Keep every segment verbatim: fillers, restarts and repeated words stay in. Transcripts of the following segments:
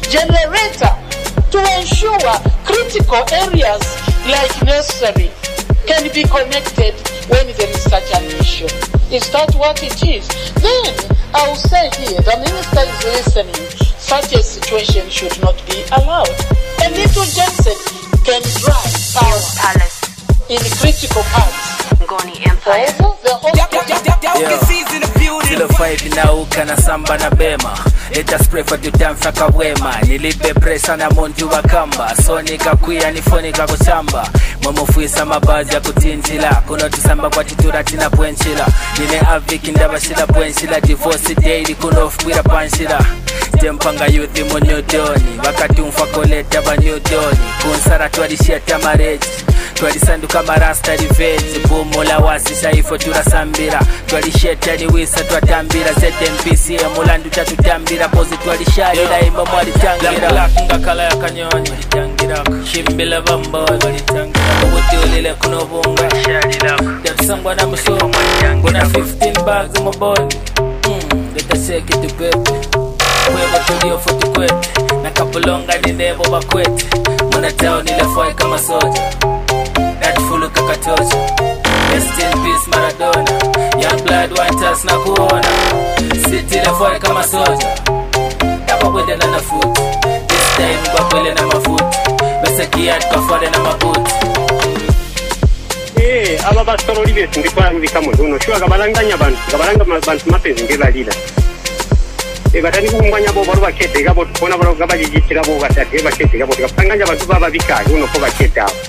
generator to ensure critical areas like nursery can be connected when there is such an issue. Is that what it is? Then I will say here, the minister is listening. Such a situation should not be allowed. A little genset can drive power palace in critical parts. Ngoni Empire. Zero five inauka na samba na bema. Leta spray for the damn faka wema. Nilipe presa na montu wa kamba. Sonika kuya nifonika kuchamba. Momo fuisa mabazi ya kutinjila. Kuno tusamba kwa titura tina puenchila. Nine aviki ndaba shila puenchila. Divorce daily kuno ufukwira panchila. Tempanga yuthi mu New Doni. Wakati umfakoleta ba New Doni. Kunsara tuadishia tamareji. Twalisanduka marasta revenge. Bumula wasisha ifo turasambira. Twalisheta ni wisa twatambira. Z M P C mulandu tatutambira. Pozi twalisharira imba mwalitangira. Black kala ya kanyoni shimbila bamboli ubuti ulile kuno bunga yatusangwa na musoro kuna fifteen bags maboli leta shake it pepe kweba tulio futu kwete na kapulonga ni nebo bakwete muna tao nile foi kama soja natfulu kakatoja. Rest in peace Maradona. Young blood want us na kuona. City le foi kama soja tapa kwende na na foot. This time kwa kwele na mafuta bese kiat kwa fode na mabuti. Eh aba basoro libe singikwa ngikamo uno shwa gabalanganya abantu gabalanga abantu mapezi ngebalila e batani kunganya bo baro bakete gabo bona baro gabajijitira bo batate bakete gabo gapanganya abantu baba bikali uno ko bakete abo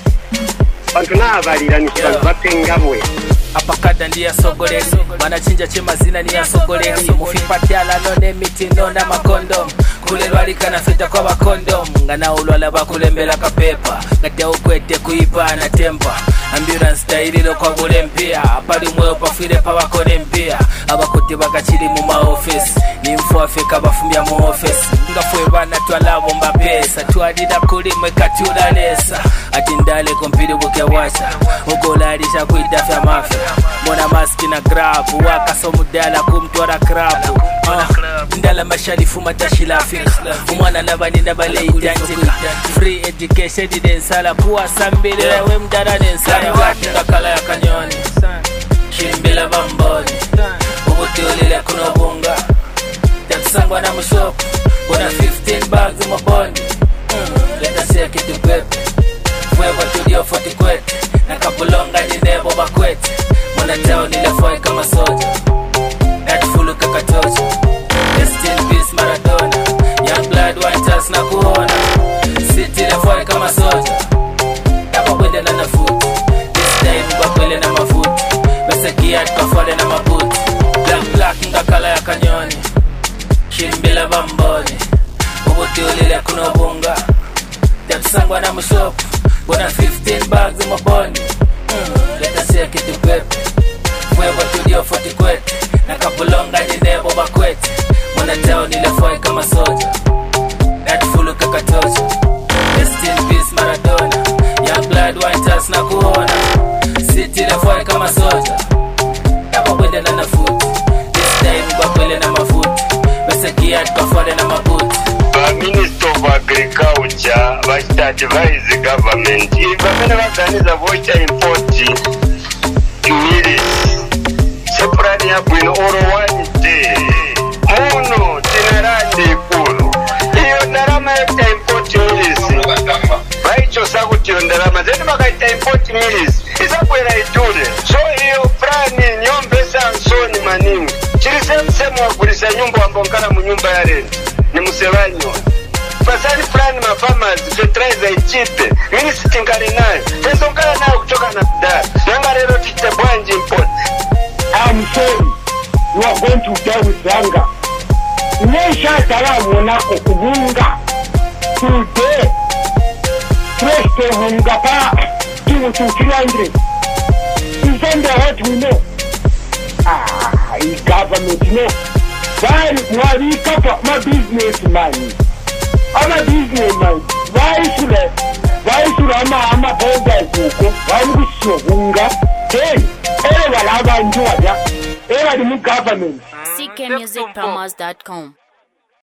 bantu na balira ni bantu batengabwe apakada ndiya sogoleli manachinja chemazina niya sogoleli mufipatyala none mitino na makondom kulelwalika na feta kwa bakondom ngana ulwala bakulembela kapepa ngati ukwete kuipa na tempa ambulance tairilo kwa bulempia apali mweyo pafire pa bakone mpia abakote bakachili mu ma office ni mfu afika bafumbya mu office ngafwe bana twalabo mbapesa twadida kuli mwekatula lesa ati ndale kompiri buke wacha ugolalisha kuidafya mafya mona maski na grab waka somudala kumtwara crab uh, ndala masharifu matashilafi umwana nabani nabale ijantika free education densala kuwa sambile we mdara densala wakinga kala ya kanyoni shimbila bamboni ubuti ulile kuno bunga yatusangwa na mushopu kuna fifteen bags mabondi mm, leta shake it pepe kweba tulio forty kwete na kapulonga ni nebo bakwete mwana tao nile foi kama soja natfulu kakatoja. Rest in peace Maradona. Young blood want us na kuona. City le foi kama soja tapa kwende na nafuti. This time bakwele na mafuti bese kiat kwa fode na mabuti. Black black ngakala ya kanyoni shimbila bamboni ubuti ulile kuno bunga yatusangwa na mushopu kuna fifteen bags mabondi mm, leta shake it pepe kweba tulio forty kwete na kapulonga ni nebo bakwete mwana tao nile foi kama soja natfulu kakatoja. Rest in peace Maradona. Young blood want us na kuona. City le foi kama soja tapa kwende na nafuti. This time bakwele na mafuti bese kiat kwa fode na mabuti. Minister of Agriculture bachita advise government ibamene baganiza vocha import milis separani ya bwino oro one day muno tinarandi ikulu iyo ndarama ya import milis baicho sakuti ndarama zeni bakaita import milis isakwera itule so iyo plani nyombesa ansoni maningi chiri semu semu wagulisa nyumba wambongana mu nyumba ya renti ni musebanyo pasani plan ma farmers fertilizer ichipe mini sitingari nayo tezongana nayo kutoka na dar nanga lero tite bwanji import. I'm sorry you are going to die with hunger nesha talamu nako kubunga today fresh hunga pa two to three hundred isn't that what we know ah the government no why why kapa my business man ama business man why should I why should I ama ama boga kuko why mkusho hunga hey ele wala abantu waja ele ni government C K music promos dot com